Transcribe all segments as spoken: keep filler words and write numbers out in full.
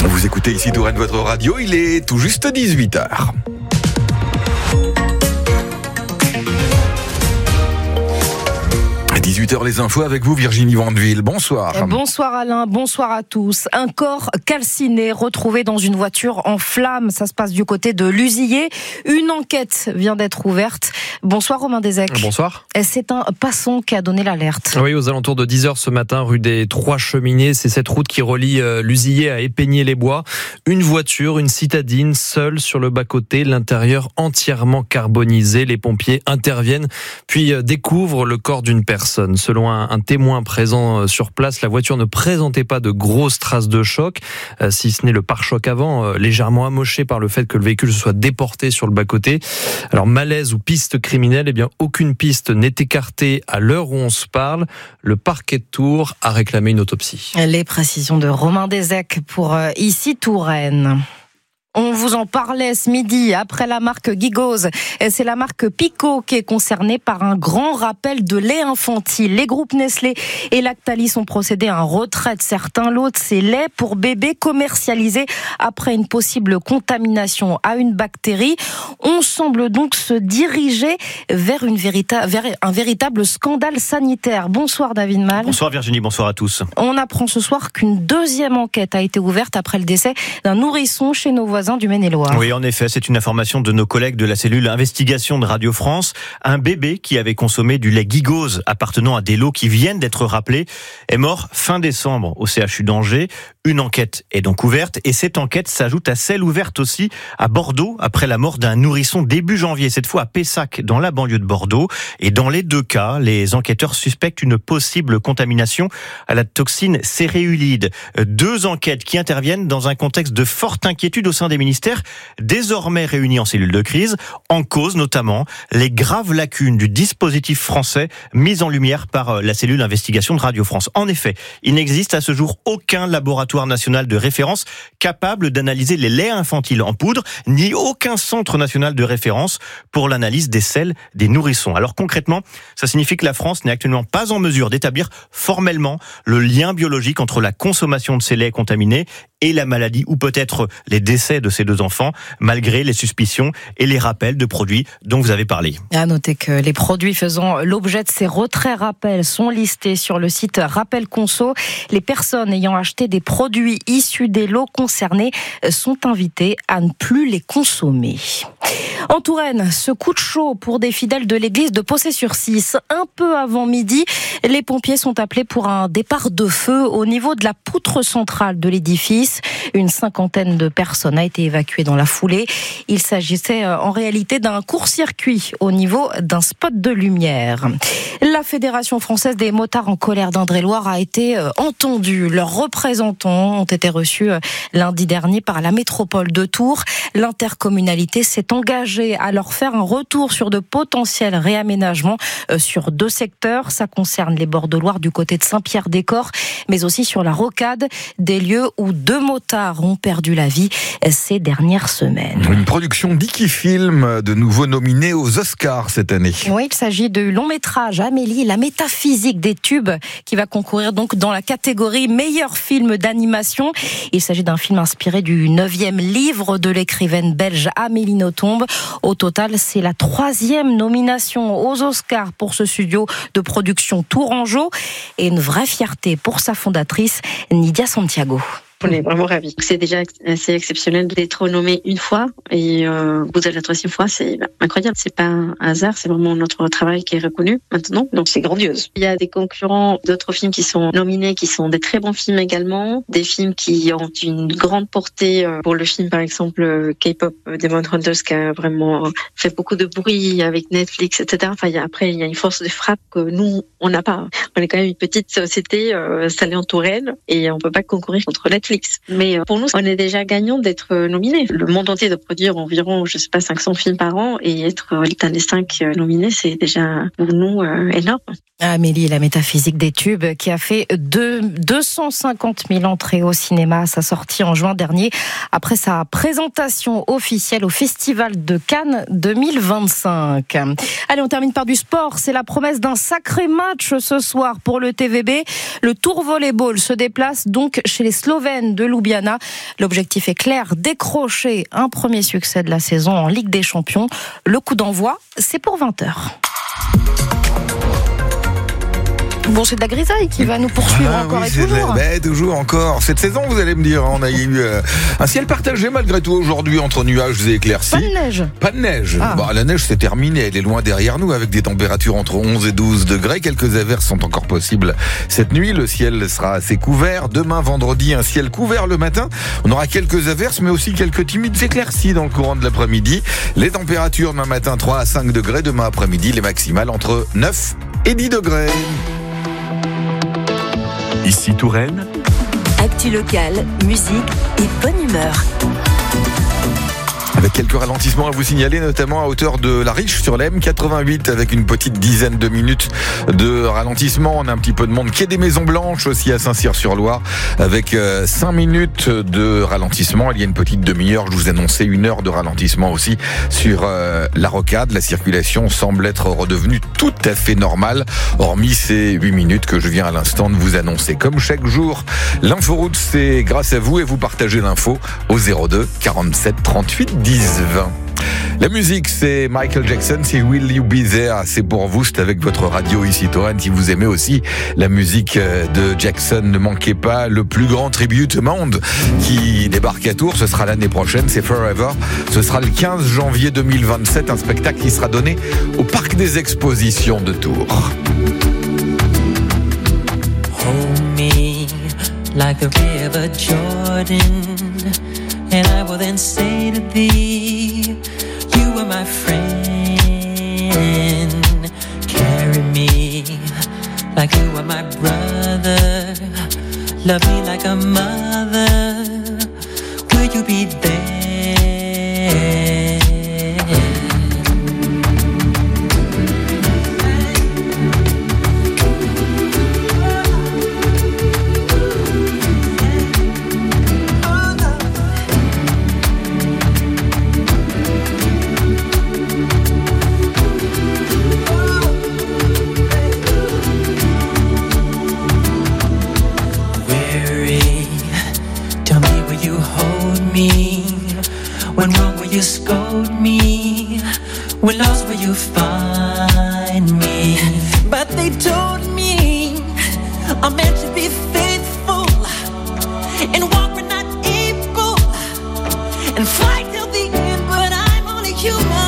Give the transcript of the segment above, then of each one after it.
Vous écoutez ici Touraine, votre radio, il est tout juste dix-huit heures. dix-huit heures les infos avec vous Virginie Vandeville, bonsoir. Bonsoir Alain, bonsoir à tous. Un corps calciné retrouvé dans une voiture en flammes, ça se passe du côté de Luzier. Une enquête vient d'être ouverte. Bonsoir Romain Desec. Bonsoir. C'est un passant qui a donné l'alerte. Oui, aux alentours de dix heures ce matin, rue des Trois Cheminées, c'est cette route qui relie Luzier à Épegné-les-Bois. Une voiture, une citadine, seule sur le bas-côté, l'intérieur entièrement carbonisé. Les pompiers interviennent, puis découvrent le corps d'une personne. Selon un, un témoin présent sur place, la voiture ne présentait pas de grosses traces de choc, euh, si ce n'est le pare-choc avant, euh, légèrement amoché par le fait que le véhicule se soit déporté sur le bas-côté. Alors malaise ou piste criminelle, eh bien aucune piste n'est écartée à l'heure où on se parle. Le parquet de Tours a réclamé une autopsie. Les précisions de Romain Desec pour euh, ici Touraine. On vous en parlait ce midi, après la marque Gigoz. C'est la marque Picot qui est concernée par un grand rappel de lait infantile. Les groupes Nestlé et Lactalis ont procédé à un retrait de certains lots de ces laits pour bébés commercialisés après une possible contamination à une bactérie. On semble donc se diriger vers, une vérita- vers un véritable scandale sanitaire. Bonsoir David Mal. Bonsoir Virginie, bonsoir à tous. On apprend ce soir qu'une deuxième enquête a été ouverte après le décès d'un nourrisson chez nos voisins du Maine-et-Loire. Oui, en effet, c'est une information de nos collègues de la cellule investigation de Radio France. Un bébé qui avait consommé du lait Gigoz appartenant à des lots qui viennent d'être rappelés est mort fin décembre au C H U d'Angers. Une enquête est donc ouverte et cette enquête s'ajoute à celle ouverte aussi à Bordeaux après la mort d'un nourrisson début janvier, cette fois à Pessac dans la banlieue de Bordeaux. Et dans les deux cas, les enquêteurs suspectent une possible contamination à la toxine céréulide. Deux enquêtes qui interviennent dans un contexte de forte inquiétude au sein des ministères, désormais réunis en cellule de crise, en cause notamment les graves lacunes du dispositif français mis en lumière par la cellule investigation de Radio France. En effet, il n'existe à ce jour aucun laboratoire national de référence capable d'analyser les laits infantiles en poudre, ni aucun centre national de référence pour l'analyse des selles des nourrissons. Alors concrètement, ça signifie que la France n'est actuellement pas en mesure d'établir formellement le lien biologique entre la consommation de ces laits contaminés et la maladie, ou peut-être les décès de ces deux enfants, malgré les suspicions et les rappels de produits dont vous avez parlé. À noter que les produits faisant l'objet de ces retraits rappels sont listés sur le site Rappel Conso. Les personnes ayant acheté des produits issus des lots concernés sont invitées à ne plus les consommer. En Touraine, ce coup de chaud pour des fidèles de l'église de Possé-sur-Cisse. Un peu avant midi, les pompiers sont appelés pour un départ de feu au niveau de la poutre centrale de l'édifice. Une cinquantaine de personnes a été évacuée dans la foulée. Il s'agissait en réalité d'un court-circuit au niveau d'un spot de lumière. La Fédération française des motards en colère d'Indre-et-Loire a été entendue. Leurs représentants ont été reçus lundi dernier par la métropole de Tours. L'intercommunalité s'est engagée à leur faire un retour sur de potentiels réaménagements sur deux secteurs. Ça concerne les bords de Loire du côté de Saint-Pierre-des-Corps, mais aussi sur la Rocade, des lieux où deux motards ont perdu la vie ces dernières semaines. Une production d'Ikifilm, de nouveau nominée aux Oscars cette année. Oui, il s'agit du long métrage Amélie, la métaphysique des tubes, qui va concourir donc dans la catégorie meilleur film d'animation. Il s'agit d'un film inspiré du neuvième livre de l'écrivaine belge Amélie Nothomb. Au total, c'est la troisième nomination aux Oscars pour ce studio de production tourangeau et une vraie fierté pour sa fondatrice, Nidia Santiago. On est vraiment ravis. C'est déjà assez exceptionnel d'être nommé une fois et euh, vous êtes la troisième fois, c'est incroyable. C'est pas un hasard, c'est vraiment notre travail qui est reconnu maintenant. Donc c'est grandiose. Il y a des concurrents d'autres films qui sont nominés, qui sont des très bons films également, des films qui ont une grande portée pour le film par exemple K-pop Demon Hunters qui a vraiment fait beaucoup de bruit avec Netflix, et cetera. Enfin, il y a, après il y a une force de frappe que nous on n'a pas. On est quand même une petite société euh, salée en Touraine et on peut pas concourir contre Netflix. Mais pour nous, on est déjà gagnant d'être nominés. Le monde entier de produire environ, je sais pas, cinq cents films par an et être l'un des cinq nominés, c'est déjà pour nous euh, énorme. Amélie, la métaphysique des tubes, qui a fait deux, deux cent cinquante mille entrées au cinéma à sa sortie en juin dernier, après sa présentation officielle au Festival de Cannes deux mille vingt-cinq. Allez, on termine par du sport. C'est la promesse d'un sacré match ce soir pour le T V B. Le Tour Volleyball se déplace donc chez les Slovènes Rennes de Ljubljana. L'objectif est clair, décrocher un premier succès de la saison en Ligue des Champions. Le coup d'envoi, c'est pour vingt heures. Bon, c'est de la grisaille qui va nous poursuivre ah, encore oui, et toujours. Mais toujours encore. Cette saison, vous allez me dire, on a eu euh, un ciel partagé malgré tout aujourd'hui entre nuages et éclaircies. Pas de neige. Pas de neige. Ah. Bon, la neige c'est terminé, elle est loin derrière nous avec des températures entre onze et douze degrés. Quelques averses sont encore possibles cette nuit. Le ciel sera assez couvert. Demain, vendredi, un ciel couvert le matin. On aura quelques averses, mais aussi quelques timides éclaircies dans le courant de l'après-midi. Les températures demain matin trois à cinq degrés. Demain après-midi, les maximales entre neuf et dix degrés. Ici Touraine. Actu locale, musique et bonne humeur. Avec quelques ralentissements à vous signaler, notamment à hauteur de la Riche sur la M quatre-vingt-huit, avec une petite dizaine de minutes de ralentissement. On a un petit peu de monde quai des Maisons Blanches aussi à Saint-Cyr-sur-Loire, avec euh, cinq minutes de ralentissement. Il y a une petite demi-heure, je vous annonçais une heure de ralentissement aussi sur euh, la Rocade. La circulation semble être redevenue tout à fait normale, hormis ces huit minutes que je viens à l'instant de vous annoncer. Comme chaque jour, l'inforoute, c'est grâce à vous et vous partagez l'info au zéro deux quarante-sept trente-huit dix vingt. La musique, c'est Michael Jackson, c'est Will You Be There, c'est pour vous, c'est avec votre radio ici Touraine. Si vous aimez aussi la musique de Jackson, ne manquez pas le plus grand tribute au monde qui débarque à Tours, ce sera l'année prochaine, c'est Forever. Ce sera le quinze janvier deux mille vingt-sept, un spectacle qui sera donné au Parc des Expositions de Tours. Hold me like the river Jordan, and I will then say to thee, you are my friend. Carry me like you are my brother. Love me like a mother. Will you be there? You scold me, when lost will you find me? But they told me I'm meant to be faithful and walk when not able and fight till the end, but I'm only human.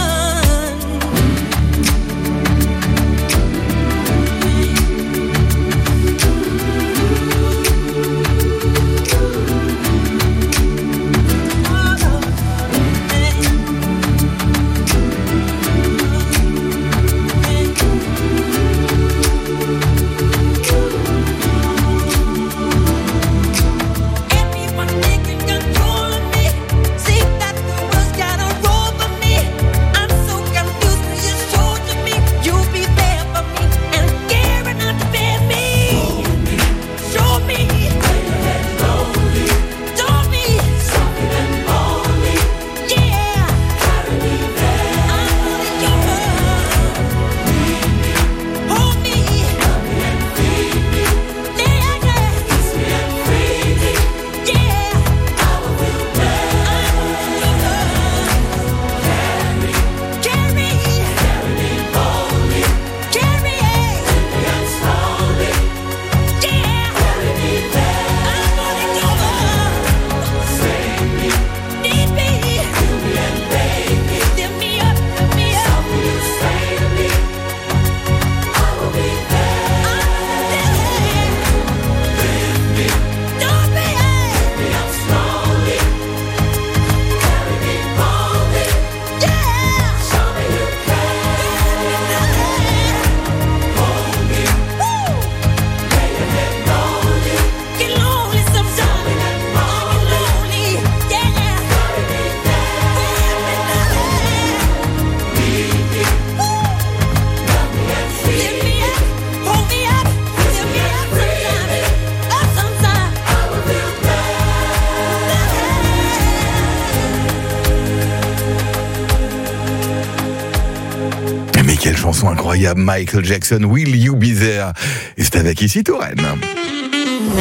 Quelle chanson incroyable, Michael Jackson, Will You Be There? Et c'est avec ici Touraine.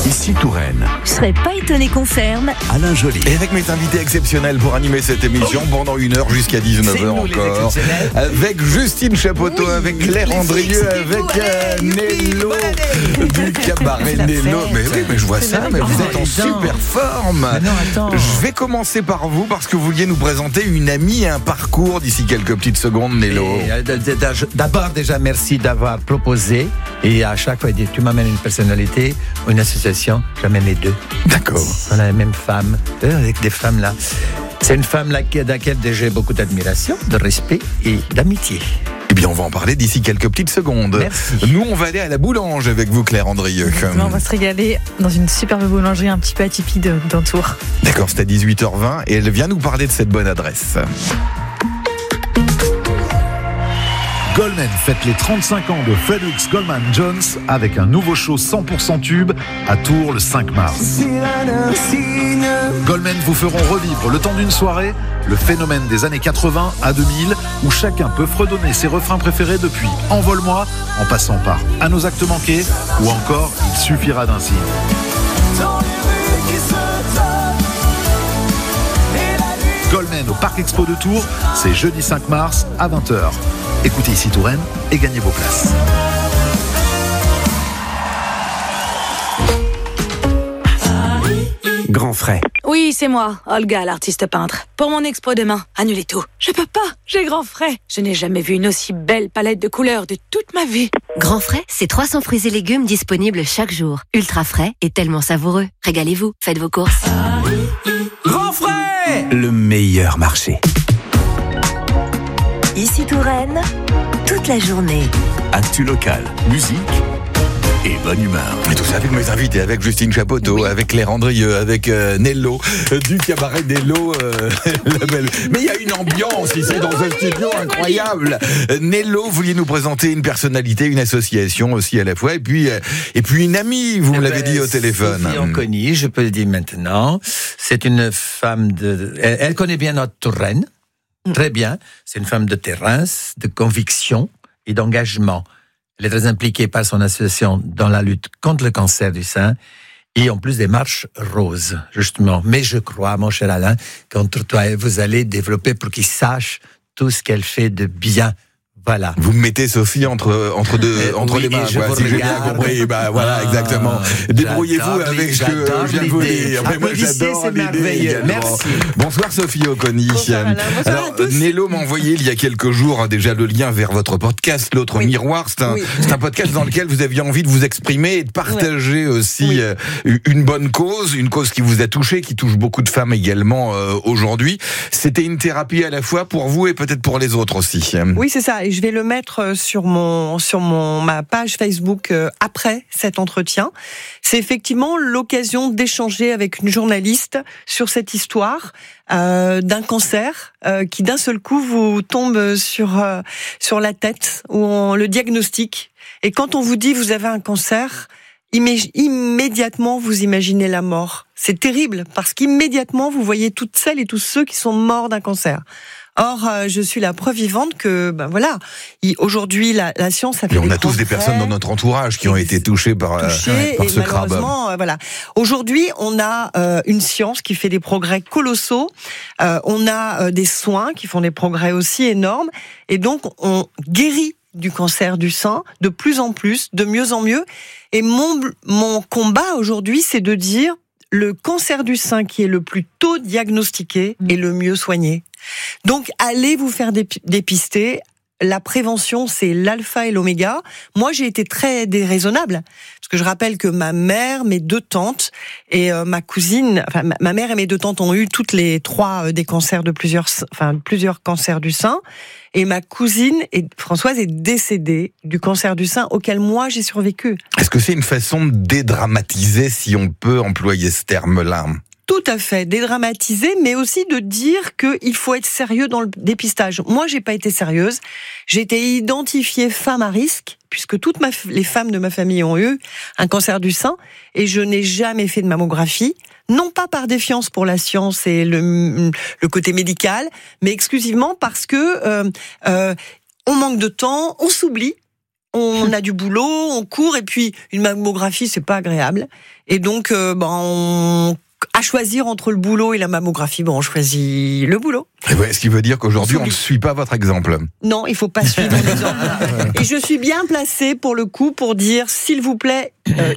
Ici Touraine. Je serais pas étonné qu'on ferme. Alain Joly. Et avec mes invités exceptionnels pour animer cette émission oui. pendant une heure jusqu'à dix-neuf heures encore. Avec Justine Chapoteau, oui. avec Claire les Andrieux, avec euh, Nello du cabaret Nello. Mais oui, mais je vois ça, mais vous êtes en super forme. Non, attends. Je vais commencer par vous parce que vous vouliez nous présenter une amie et un parcours d'ici quelques petites secondes, Nello. Et, d'abord, déjà, merci d'avoir proposé. Et à chaque fois, tu m'amènes une personnalité, une association, j'amène les deux. D'accord. On a la même femme, avec des femmes là. C'est une femme là, à laquelle j'ai beaucoup d'admiration, de respect et d'amitié. Eh bien, on va en parler d'ici quelques petites secondes. Merci. Nous, on va aller à la boulange avec vous, Claire Andrieux. On va se régaler dans une superbe boulangerie un petit peu atypique d'un tour. D'accord, c'est à dix-huit heures vingt et elle vient nous parler de cette bonne adresse. Goldman fête les trente-cinq ans de Frederick Goldman Jones avec un nouveau show cent pour cent tube à Tours le cinq mars. Goldman vous feront revivre le temps d'une soirée le phénomène des années quatre-vingts à deux mille où chacun peut fredonner ses refrains préférés depuis Envole-moi en passant par À nos actes manqués ou encore Il suffira d'un signe. Goldman au Parc Expo de Tours, c'est jeudi cinq mars à vingt heures. Écoutez ici Touraine et gagnez vos places. Grand frais. Oui, c'est moi, Olga, l'artiste peintre. Pour mon expo demain, annulez tout. Je peux pas, j'ai grand frais. Je n'ai jamais vu une aussi belle palette de couleurs de toute ma vie. Grand frais, c'est trois cents fruits et légumes disponibles chaque jour. Ultra frais et tellement savoureux. Régalez-vous, faites vos courses. Grand frais, le meilleur marché. Ici Touraine, toute la journée. Actu local, musique et bonne humeur. Et tout ça avec mes invités, avec Justine Chapoteau, oui. avec Claire Andrieux, avec euh, Nello, euh, du cabaret Nello. Euh, la belle... Mais il y a une ambiance ici dans un studio incroyable. Euh, Nello, vous vouliez nous présenter une personnalité, une association aussi à la fois, et puis, euh, et puis une amie, vous me l'avez ben, dit au téléphone. Sophie Oconi, je peux le dire maintenant. C'est une femme de... Elle, elle connaît bien notre Touraine. Très bien. C'est une femme de terrain, de conviction et d'engagement. Elle est très impliquée par son association dans la lutte contre le cancer du sein et en plus des marches roses, justement. Mais je crois, mon cher Alain, qu'entre toi et vous allez développer pour qu'il sache tout ce qu'elle fait de bien. Voilà. Vous me mettez Sophie entre entre deux euh, entre oui, les mains, quoi, si j'ai bien compris. Bah voilà, ah, exactement. Débrouillez-vous avec ce que je viens de vous dire. Mais moi j'adore l'idée. Merci. Bonsoir Sophie Oconi. Bonsoir Alain. Bonsoir Alors à tous. Nello m'a envoyé il y a quelques jours déjà le lien vers votre podcast, l'autre oui. miroir. C'est un, oui. c'est un podcast dans lequel vous aviez envie de vous exprimer et de partager ouais. aussi oui. euh, une bonne cause, une cause qui vous a touché, qui touche beaucoup de femmes également euh, aujourd'hui. C'était une thérapie à la fois pour vous et peut-être pour les autres aussi. Oui, c'est ça. Je vais le mettre sur mon sur mon ma page Facebook euh, après cet entretien. C'est effectivement l'occasion d'échanger avec une journaliste sur cette histoire euh, d'un cancer euh, qui d'un seul coup vous tombe sur euh, sur la tête où on le diagnostique. Et quand on vous dit vous avez un cancer, imé- immédiatement vous imaginez la mort. C'est terrible parce qu'immédiatement vous voyez toutes celles et tous ceux qui sont morts d'un cancer. Or, euh, je suis la preuve vivante que, ben voilà, il, aujourd'hui la, la science a fait. Et on des a tous des personnes dans notre entourage qui ont été touchées par, touchées, par et ce crabe. Malheureusement, euh, voilà. Aujourd'hui, on a euh, une science qui fait des progrès colossaux. Euh, on a euh, des soins qui font des progrès aussi énormes, et donc on guérit du cancer du sein de plus en plus, de mieux en mieux. Et mon mon combat aujourd'hui, c'est de dire le cancer du sein qui est le plus tôt diagnostiqué est le mieux soigné. Donc, allez vous faire dépister. La prévention, c'est l'alpha et l'oméga. Moi, j'ai été très déraisonnable. Parce que je rappelle que ma mère, mes deux tantes et euh, ma cousine, enfin, ma, ma mère et mes deux tantes ont eu toutes les trois euh, des cancers de plusieurs, enfin, plusieurs cancers du sein. Et ma cousine, et Françoise, est décédée du cancer du sein auquel moi, j'ai survécu. Est-ce que c'est une façon de dédramatiser, si on peut employer ce terme-là ? Tout à fait, dédramatiser, mais aussi de dire qu'il faut être sérieux dans le dépistage. Moi, j'ai pas été sérieuse. J'ai été identifiée femme à risque, puisque toutes ma, les femmes de ma famille ont eu un cancer du sein, et je n'ai jamais fait de mammographie. Non pas par défiance pour la science et le, le côté médical, mais exclusivement parce que euh, euh, on manque de temps, on s'oublie. on a du boulot, on court, et puis une mammographie, c'est pas agréable. Et donc, euh, ben, on... à choisir entre le boulot et la mammographie, bon, on choisit le boulot. Et ouais, ce qui veut dire qu'aujourd'hui, on ne suit pas votre exemple. Non, il faut pas suivre l'exemple. Et je suis bien placée, pour le coup, pour dire, s'il vous plaît, euh,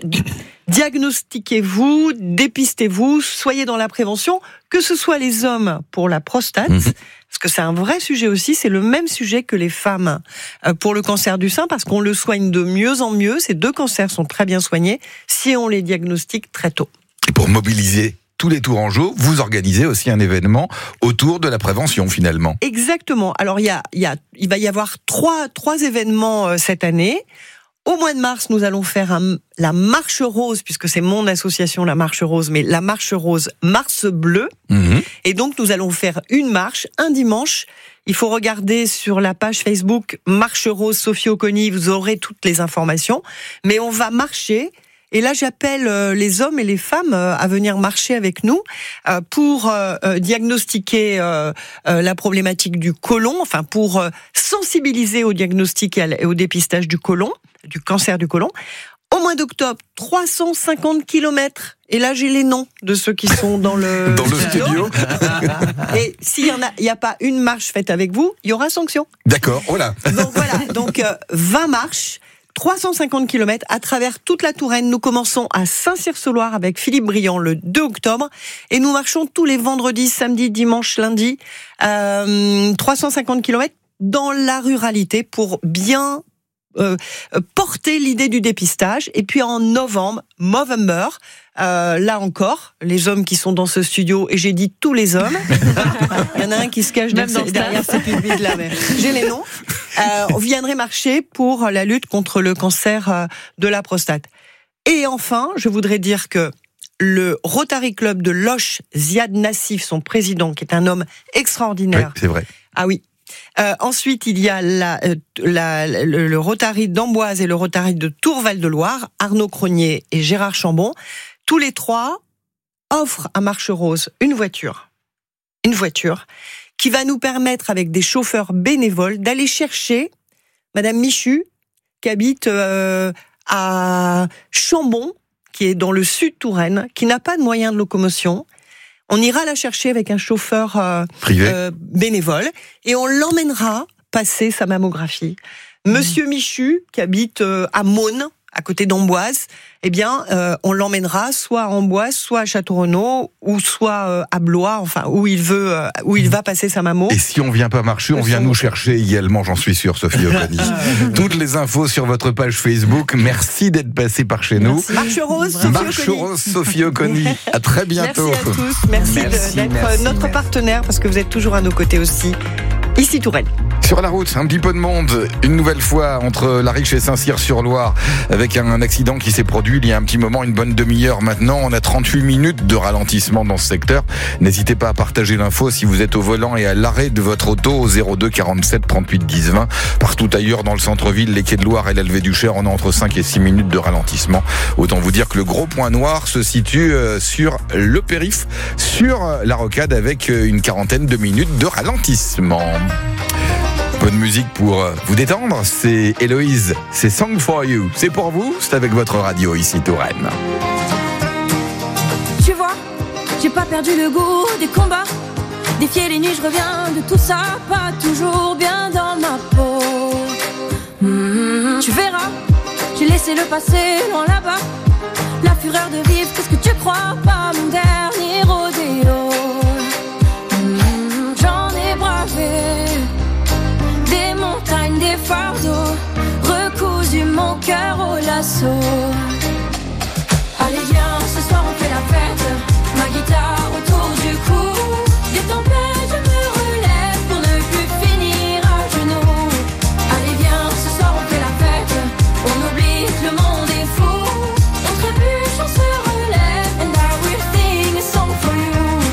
diagnostiquez-vous, dépistez-vous, soyez dans la prévention, que ce soit les hommes pour la prostate, mmh. parce que c'est un vrai sujet aussi, c'est le même sujet que les femmes pour le cancer du sein, parce qu'on le soigne de mieux en mieux, ces deux cancers sont très bien soignés, si on les diagnostique très tôt. Et pour mobiliser tous les Tourangeaux, vous organisez aussi un événement autour de la prévention, finalement. Exactement. Alors, il y a, il y a, il va y avoir trois, trois événements euh, cette année. Au mois de mars, nous allons faire un, la Marche Rose, puisque c'est mon association, la Marche Rose, mais la Marche Rose Mars Bleu. Mmh. Et donc, nous allons faire une marche, un dimanche. Il faut regarder sur la page Facebook Marche Rose Sophie Oconi, vous aurez toutes les informations. Mais on va marcher. Et là, j'appelle les hommes et les femmes à venir marcher avec nous pour diagnostiquer la problématique du côlon, enfin pour sensibiliser au diagnostic et au dépistage du côlon, du cancer du côlon. Au mois d'octobre, trois cent cinquante kilomètres. Et là, j'ai les noms de ceux qui sont dans le, dans le studio. Et s'il y en a, il n'y a pas une marche faite avec vous, il y aura sanction. D'accord, voilà. Donc voilà, donc euh, vingt marches. trois cent cinquante kilomètres à travers toute la Touraine. Nous commençons à Saint-Cyr-sur-Loire avec Philippe Briand le deux octobre et nous marchons tous les vendredis, samedis, dimanches, lundis, euh, trois cent cinquante kilomètres dans la ruralité pour bien euh, porter l'idée du dépistage. Et puis en novembre, Movember, euh, là encore, les hommes qui sont dans ce studio, et j'ai dit tous les hommes, il y en a un qui se cache derrière, derrière ces pubis-là, mais j'ai les noms. Euh, on viendrait marcher pour la lutte contre le cancer de la prostate. Et enfin, je voudrais dire que le Rotary Club de Loches, Ziad Nassif, son président, qui est un homme extraordinaire. Oui, c'est vrai. Ah oui. Euh, ensuite, il y a la, la, le, le Rotary d'Amboise et le Rotary de Tour-Val-de-Loire, Arnaud Cronier et Gérard Chambon. Tous les trois offrent à Marche Rose une voiture. Une voiture qui va nous permettre, avec des chauffeurs bénévoles, d'aller chercher Madame Michu, qui habite euh, à Chambon, qui est dans le sud Touraine, qui n'a pas de moyens de locomotion. On ira la chercher avec un chauffeur euh, euh, bénévole et on l'emmènera passer sa mammographie. Mmh. Monsieur Michu, qui habite euh, à Maune, à côté d'Amboise, eh bien, euh, on l'emmènera soit à Amboise, soit à Château-Renaud, ou soit euh, à Blois, enfin, où il veut, euh, où il va passer sa mammo. Et si on vient pas marcher, on vient nous chercher également, j'en suis sûr, Sophie Oconi. Toutes les infos sur votre page Facebook. Merci d'être passé par chez nous. Marche Rose, Sophie Marche Oconi. Rose, Sophie Oconi. À très bientôt. Merci à tous. Merci, merci d'être merci, notre merci. partenaire, parce que vous êtes toujours à nos côtés aussi. Ici Touraine. Sur la route, un petit peu de monde, une nouvelle fois entre La Riche et Saint-Cyr-sur-Loire, avec un accident qui s'est produit il y a un petit moment, une bonne demi-heure maintenant. On a trente-huit minutes de ralentissement dans ce secteur. N'hésitez pas à partager l'info si vous êtes au volant et à l'arrêt de votre auto au zéro deux quarante-sept trente-huit dix vingt. Partout ailleurs dans le centre-ville, les quais de Loire et l'Alvé-du-Cher, on a entre cinq et six minutes de ralentissement. Autant vous dire que le gros point noir se situe sur le périph', sur la rocade, avec une quarantaine de minutes de ralentissement. Peu de musique pour vous détendre, c'est Héloïse, c'est Song for You. C'est pour vous, c'est avec votre radio ici Touraine. Tu vois, j'ai pas perdu le goût des combats. Défier les nuits, je reviens de tout ça, pas toujours bien dans ma peau. Mmh, tu verras, j'ai laissé le passé loin là-bas. La fureur de vivre, qu'est-ce que tu crois, pas mon dernier rodéo. Mmh, j'en ai bravé des montagnes, des fardeaux, recousu mon cœur au lasso. Allez viens, ce soir on fait la fête, ma guitare autour du cou. Des tempêtes, je me relève pour ne plus finir à genoux. Allez viens, ce soir on fait la fête, on oublie que le monde est fou. On trébuche, on se relève, and I will sing a song for you.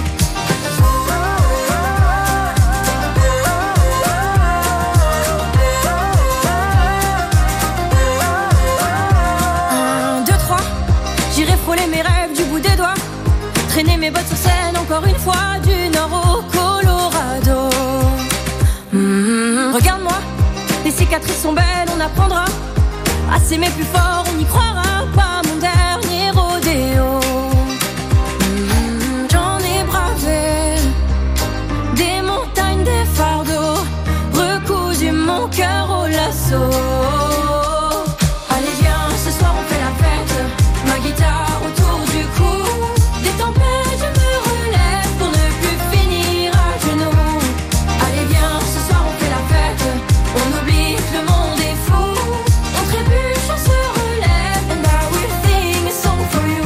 Mes rêves du bout des doigts, traîner mes bottes sur scène encore une fois, du nord au Colorado. Mmh, regarde-moi, les cicatrices sont belles, on apprendra À s'aimer plus fort, on n'y croira pas, mon dernier rodéo. Mmh, j'en ai bravé des montagnes, des fardeaux, recousu mon cœur au lasso. Allez viens, ce soir on fait la fête, ma guitare autour du cou. Des tempêtes, je me relève pour ne plus finir à genoux. Allez viens, ce soir on fait la fête, on oublie que le monde est fou. On trébuche, on se relève, and I will sing a song for you.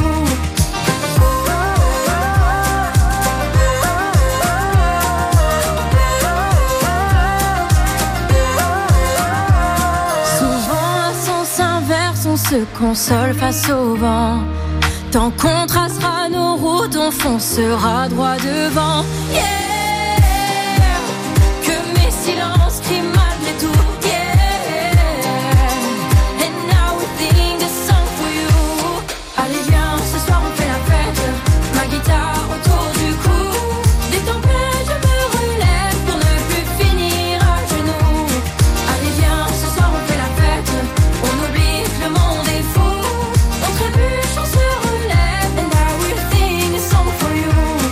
Souvent à sens inverse, on se console face au vent. Tant qu'on tracera nos routes, on foncera droit devant. Yeah, que mes silences crient malgré tout. Yeah, and now we sing a song for you. Allez viens, ce soir on fait la fête, ma guitare autour du cou. Des tempêtes, je me relève pour ne plus finir à genoux. Allez viens, ce soir on fait la fête, on oublie que le monde est fou. On trébuche, on se relève, and I will sing a song for you.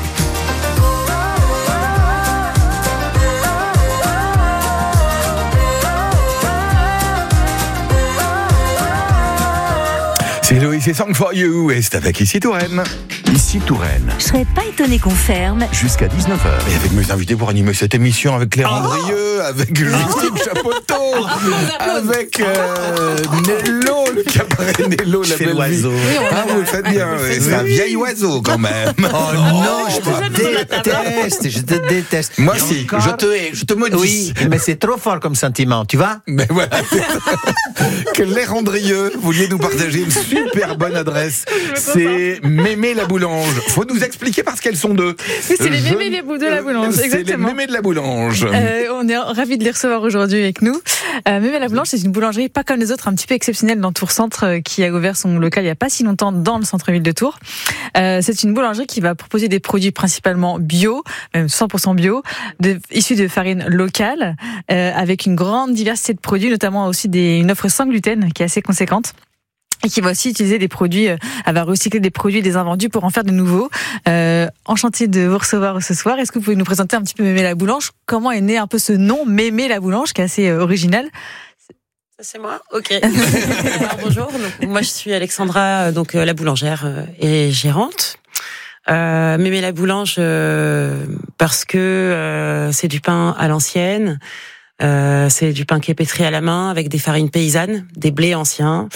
C'est Loïs et Song for You, et c'est avec Ici Touraine. Ici Touraine, Je serais pas étonné qu'on ferme. jusqu'à dix-neuf heures. Et avec mes invités pour animer cette émission, avec Claire Andrieux, avec Justine Chapoteau, avec euh, Nello, le cabaret Nello, la fais belle vie. l'oiseau. Ah, vous le faites bien, ouais, c'est un vieil oiseau quand même. Oh non, je te déteste, je te déteste. Moi Et si, encore- je te hais, je te maudis. Oui, mais c'est trop fort comme sentiment, tu vois? Mais voilà. Claire Andrieux, vous vouliez nous partager une super bonne adresse. C'est Mémé la Boulange. Faut nous expliquer parce qu'elles sont deux. Oui, c'est les Je- mémés les bouts de la boulange, C'est les exactement. Mémés de la Boulange. Euh, on est ravis de les recevoir aujourd'hui avec nous. Euh, Mémé la Boulange, c'est une boulangerie pas comme les autres, un petit peu exceptionnelle dans Tours Centre, euh, qui a ouvert son local il y a pas si longtemps dans le centre-ville de Tours. Euh, c'est une boulangerie qui va proposer des produits principalement bio, même cent pour cent bio, de, issus de farine locale, euh, avec une grande diversité de produits, notamment aussi des, une offre sans gluten qui est assez conséquente. Et qui va aussi utiliser des produits, euh, elle va recycler des produits des invendus pour en faire de nouveaux. Euh, enchanté de vous recevoir ce soir. Est-ce que vous pouvez nous présenter un petit peu Mémé la Boulange? Comment est né un peu ce nom Mémé la Boulange, qui est assez euh, original? Ça, c'est moi. Ok. Alors, bonjour. Donc, moi, je suis Alexandra, donc euh, la boulangère euh, et gérante. Euh, Mémé la Boulange euh, parce que euh, c'est du pain à l'ancienne. Euh, c'est du pain qui est pétri à la main avec des farines paysannes, des blés anciens.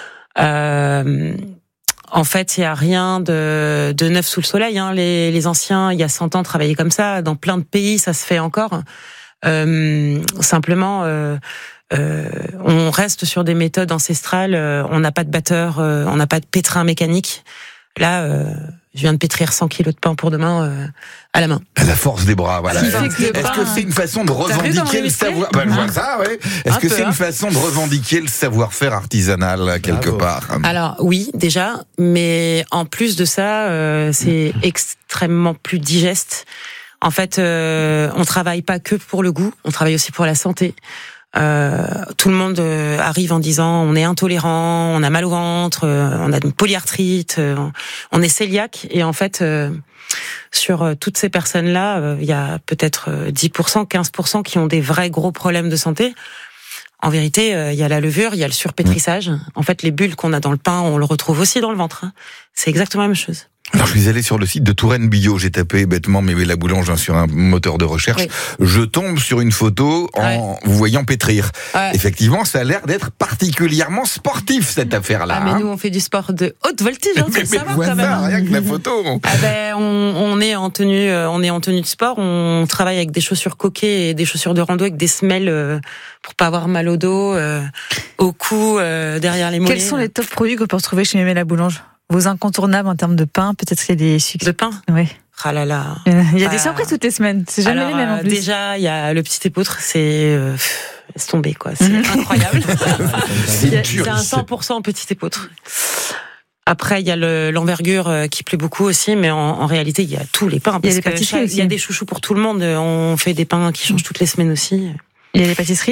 Euh, en fait, il y a rien de, de neuf sous le soleil. Hein. Les, les anciens, il y a cent ans, travaillaient comme ça. Dans plein de pays, ça se fait encore. Euh, simplement, euh, euh, on reste sur des méthodes ancestrales. Euh, on n'a pas de batteur, euh, on n'a pas de pétrin mécanique. Là, euh, je viens de pétrir cent kilos de pain pour demain euh, à la main. À la force des bras, voilà. Qui fait que le Est-ce pain- que c'est une façon de T'as vu dans revendiquer les le muscles savoir bah, je vois Ah. ça, ouais. Est-ce Un que peu, c'est hein. une façon de revendiquer le savoir-faire artisanal quelque Bravo. part? Alors oui, déjà, mais en plus de ça, euh, c'est extrêmement plus digeste. En fait, euh, on travaille pas que pour le goût, on travaille aussi pour la santé. Euh, tout le monde euh, arrive en disant on est intolérant, on a mal au ventre, euh, on a une polyarthrite, euh, on est cœliaque, et en fait euh, sur euh, toutes ces personnes-là, euh, il y a peut-être euh, dix pour cent, quinze pour cent qui ont des vrais gros problèmes de santé. En vérité, euh, il y a la levure, il y a le surpétrissage. En fait, les bulles qu'on a dans le pain, on le retrouve aussi dans le ventre. Hein. C'est exactement la même chose. Alors, je suis allé sur le site de Touraine Bio. J'ai tapé bêtement Mémé la Boulange hein, sur un moteur de recherche. Oui. Je tombe sur une photo en Ouais. vous voyant pétrir. Ouais. Effectivement, ça a l'air d'être particulièrement sportif, cette affaire-là. Ah, mais hein. nous, on fait du sport de haute voltige, hein, faut mais le mais savoir voilà, quand même. hein. rien que la photo. Ah ben, on, on est en tenue, euh, on est en tenue de sport. On travaille avec des chaussures coquées et des chaussures de rando avec des semelles euh, pour pas avoir mal au dos, euh, au cou, euh, derrière les mollets. Quels sont les top produits qu'on peut retrouver chez Mémé la Boulange? Vos incontournables en termes de pain, peut-être qu'il y a des sucres. De pain? Oui. Ah là là. Il y a des Ah. surprises toutes les semaines. C'est jamais Alors, les mêmes en euh, plus. déjà, il y a le petit épeautre, c'est euh, pff, laisse tomber quoi, c'est incroyable. C'est Il y a- dur, c'est un c'est- cent pour cent petit épeautre. Après, il y a le- l'envergure euh, qui plaît beaucoup aussi, mais en, en réalité, il y a tous les pains. Il y a parce les que pâtisseries chaque- aussi. Il y a des chouchous pour tout le monde. On fait des pains qui changent toutes les semaines aussi. Il y a les pâtisseries.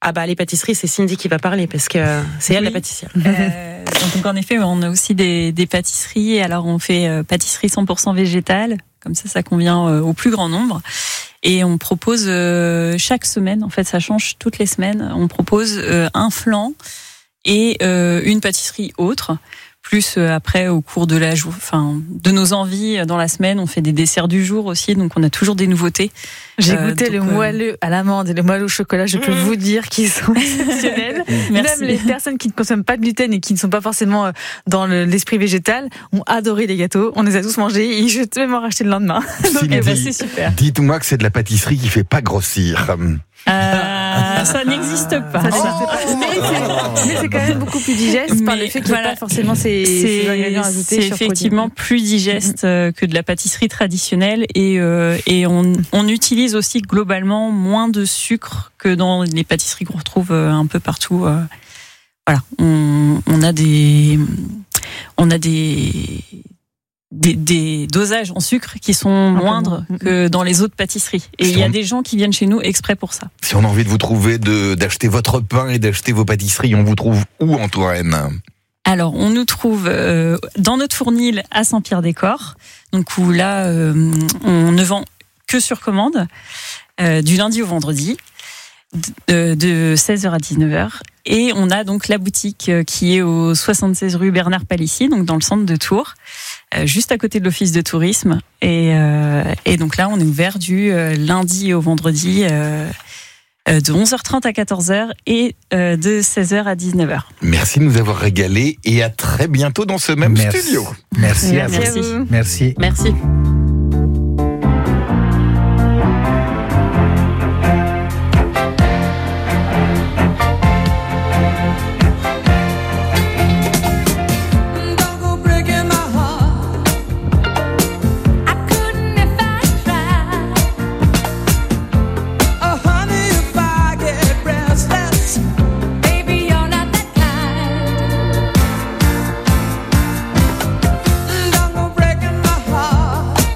Ah bah les pâtisseries, c'est Cindy qui va parler parce que c'est elle oui. la pâtissière. Euh, donc en effet, on a aussi des, des pâtisseries. Alors on fait euh, pâtisserie cent pour cent végétale, comme ça, ça convient euh, au plus grand nombre. Et on propose euh, chaque semaine, en fait, ça change toutes les semaines. On propose euh, un flan et euh, une pâtisserie autre. Plus euh, après, au cours de la jour, enfin, de nos envies dans la semaine, on fait des desserts du jour aussi, donc on a toujours des nouveautés. J'ai euh, goûté donc, le moelleux à l'amande et le moelleux au chocolat. Je peux mmh. vous dire qu'ils sont exceptionnels. Même les personnes qui ne consomment pas de gluten et qui ne sont pas forcément dans le, l'esprit végétal ont adoré les gâteaux. On les a tous mangés et je vais même en racheter le lendemain. Donc Cindy, bah, c'est super. Dites-moi que c'est de la pâtisserie qui fait pas grossir. Euh, ça n'existe pas. Ça oh pas. Mais, c'est, mais c'est quand même beaucoup plus digeste mais par le fait qu'il n'y voilà, a pas forcément ces, ces ingrédients ajoutés. C'est effectivement plus digeste euh, que de la pâtisserie traditionnelle et, euh, et on, on utilise aussi globalement moins de sucre que dans les pâtisseries qu'on retrouve euh, un peu partout. Euh, voilà, on, on a des, on a des Des, des dosages en sucre qui sont moindres que dans les autres pâtisseries. Et il y a des gens qui viennent chez nous exprès pour ça. Si on a envie de vous trouver, de, d'acheter votre pain et d'acheter vos pâtisseries, on vous trouve où en Touraine ? Alors, on nous trouve euh, dans notre fournil à Saint-Pierre-des-Corps, donc où là, euh, on ne vend que sur commande, euh, du lundi au vendredi, de, de seize heures à dix-neuf heures. Et on a donc la boutique qui est au soixante-seize rue Bernard Palissy, donc dans le centre de Tours, juste à côté de l'office de tourisme. Et, euh, et donc là, on est ouvert du lundi au vendredi euh, de onze heures trente à quatorze heures et euh, de seize heures à dix-neuf heures. Merci de nous avoir régalés et à très bientôt dans ce même Merci. studio. Merci, Merci à à vous. vous. Merci. Merci. Don't go breaking my heart.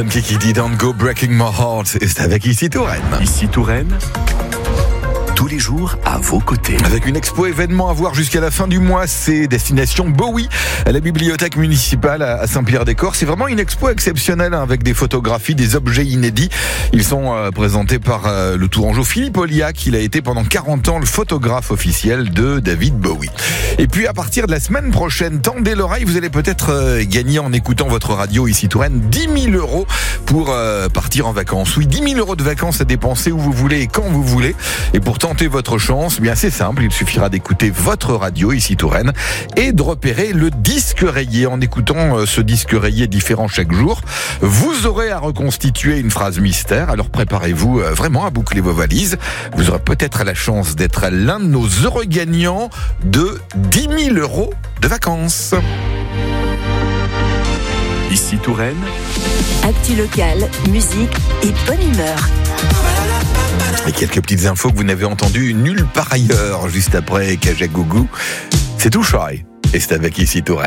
John Kiki dit Don't Go Breaking My Heart. Et c'est avec Ici Touraine. Ici Touraine, tous les jours à vos côtés. Avec une expo événement à voir jusqu'à la fin du mois, c'est destination Bowie à la bibliothèque municipale à Saint-Pierre-des-Corps. C'est vraiment une expo exceptionnelle, hein, avec des photographies, des objets inédits. Ils sont euh, présentés par euh, le Tourangeau Philippe Olliac. Il a été pendant quarante ans le photographe officiel de David Bowie. Et puis à partir de la semaine prochaine, tendez l'oreille, vous allez peut-être euh, gagner en écoutant votre radio Ici Touraine dix mille euros pour euh, partir en vacances. Oui, dix mille euros de vacances à dépenser où vous voulez et quand vous voulez. Et pour tenter votre chance, bien c'est simple, il suffira d'écouter votre radio Ici Touraine et de repérer le disque rayé. En écoutant euh, ce disque rayé différent chaque jour, vous aurez à reconstituer une phrase mystère. Alors préparez-vous euh, vraiment à boucler vos valises. Vous aurez peut-être la chance d'être l'un de nos heureux gagnants de dix mille euros de vacances. Ici Touraine, Actu locale, musique et bonne humeur. Et quelques petites infos que vous n'avez entendues nulle part ailleurs. Juste après Kajagougou, c'est tout chouette. Et c'est avec Ici Touraine.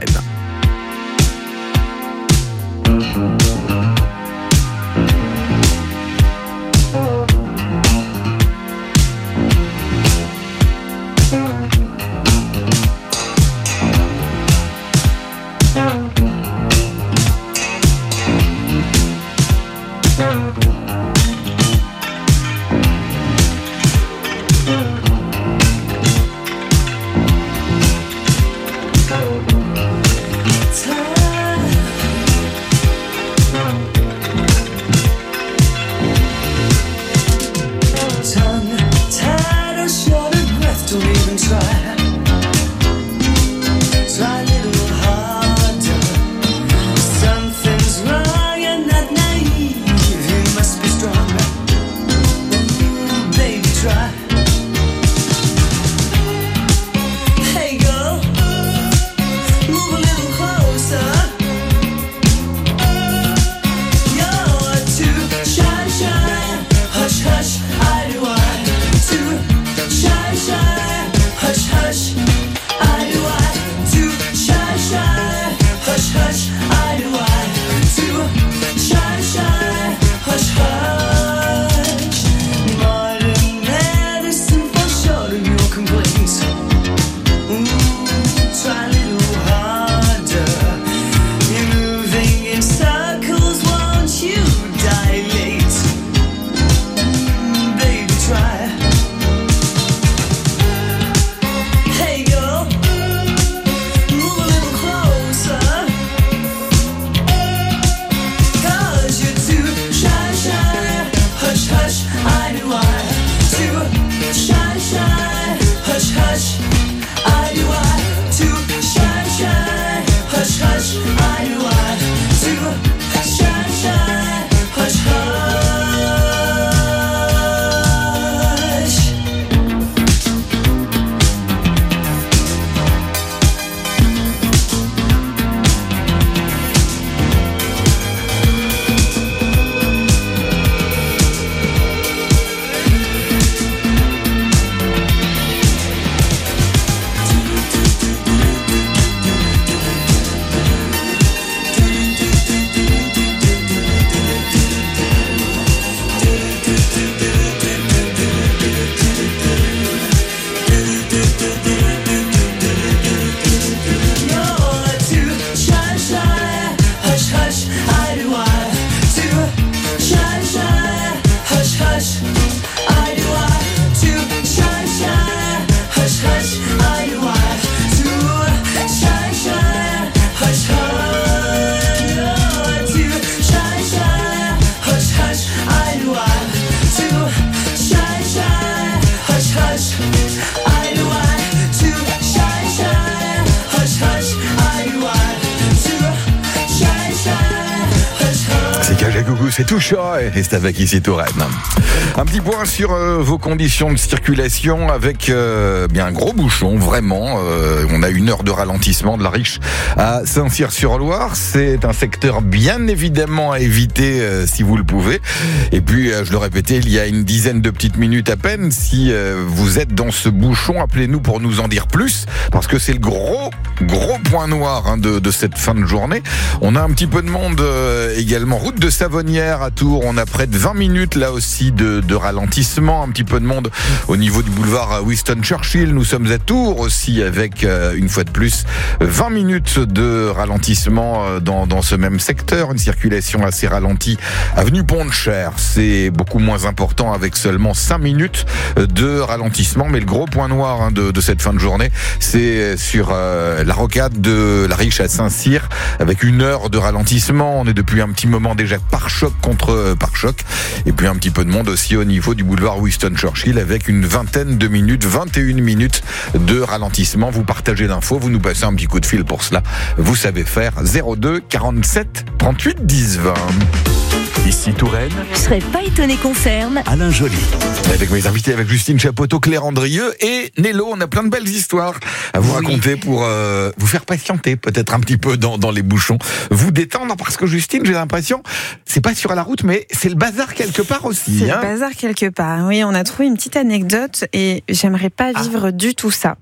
coup, c'est tout chaud et c'est avec ici Touraine. Un petit point sur euh, vos conditions de circulation avec euh, bien un gros bouchon, vraiment. Euh, on a une heure de ralentissement de la Riche à Saint-Cyr-sur-Loire. C'est un secteur bien évidemment à éviter euh, si vous le pouvez. Et puis, euh, je le répétais, il y a une dizaine de petites minutes à peine. Si euh, vous êtes dans ce bouchon, appelez-nous pour nous en dire plus, parce que c'est le gros, gros point noir hein, de, de cette fin de journée. On a un petit peu de monde euh, également. Route de Savonnières à Tours, on a près de vingt minutes là aussi de, de ralentissement. Un petit peu de monde au niveau du boulevard Winston Churchill. Nous sommes à Tours aussi avec, euh, une fois de plus, vingt minutes de ralentissement dans, dans ce même secteur. Une circulation assez ralentie. Avenue Pont-de-Cher, c'est beaucoup moins important avec seulement cinq minutes de ralentissement. Mais le gros point noir hein, de, de cette fin de journée, c'est sur euh, la rocade de la Riche à Saint-Cyr avec une heure de ralentissement. On est depuis un petit moment déjà pare-choc contre euh, pare-choc. Et puis un petit peu de monde aussi au niveau du boulevard Winston Churchill avec une vingtaine de minutes, vingt et une minutes de ralentissement. Vous partagez l'info, vous nous passez un petit coup de fil pour cela. Vous savez faire zéro deux quarante-sept trente-huit dix vingt. Ici Touraine. Je serais pas étonné qu'on ferme. Alain Joly. Avec mes invités, avec Justine Chapoteau, Claire Andrieux et Nello. On a plein de belles histoires à vous oui. raconter pour euh, vous faire patienter peut-être un petit peu dans, dans les bouchons. Vous détendre parce que Justine, j'ai l'impression, c'est pas sur la route, mais c'est le bazar quelque part aussi. C'est hein. le bazar quelque part. Oui, on a trouvé une petite anecdote et j'aimerais pas vivre ah. du tout ça.